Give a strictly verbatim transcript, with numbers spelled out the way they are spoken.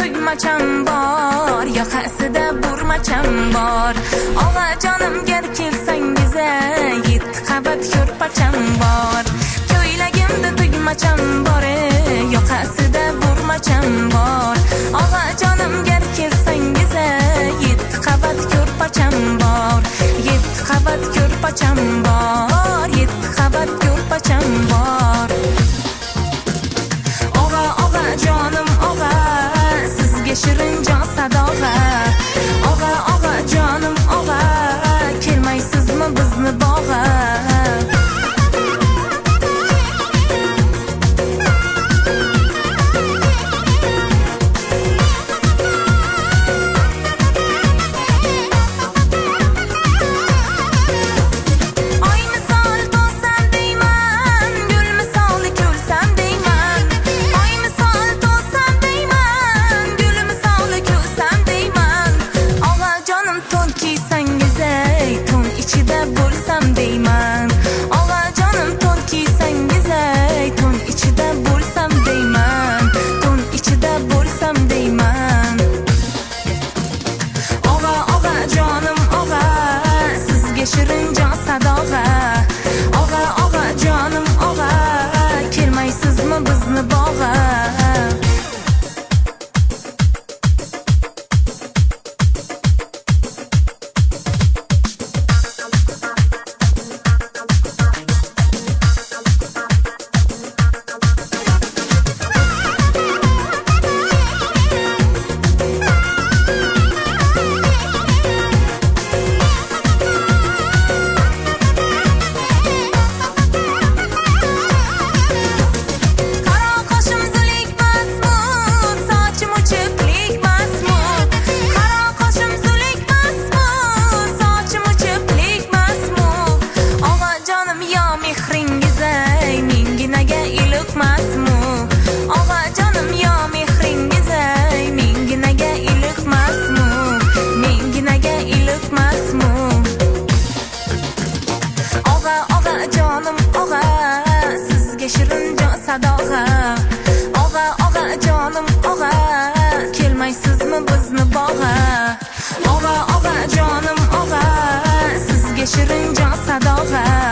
tugmacham bor, yoqasida burmacham bor. Og'ajonim gar kelsangiz, yetti qavat ko'rpacham bor. Ko'ylagimda tugmacham bor, yoqasida burmacham bor. Og'ajonim gar kelsangiz, yetti qavat ko'rpacham bor. Yetti qavat ko'rpacham bor, yetti qavat ko'rpacham bor. Og'a og'a jonim og'a, sizga shirin jon sadog'a. Og'a og'a jonim og'a, kelmaysizmi bizni bog'a? Shirin jon sadog'a. Og'a og'a jonim og'a, kelmaysizmi bizni bog'a? Shirin jon sadog'a. Og'a og'a jonim og'a, kelmaysizmi bizni bog'a? Og'a og'a jonim og'a, sizga shirin jon sadog'a.